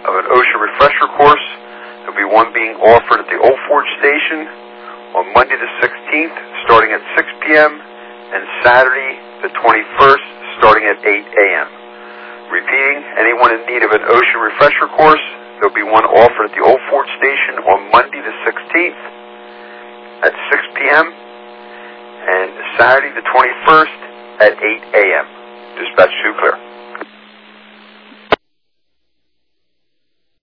of an OSHA refresher course. There'll be one being offered at the Old Forge Station on Monday the 16th, starting at 6 p.m., and Saturday the 21st, starting at 8 a.m. Repeating, anyone in need of an OSHA refresher course, there'll be one offered at the Old Forge Station on Monday the 16th at 6 p.m., and Saturday the 21st at 8 a.m. Dispatch 2 clear.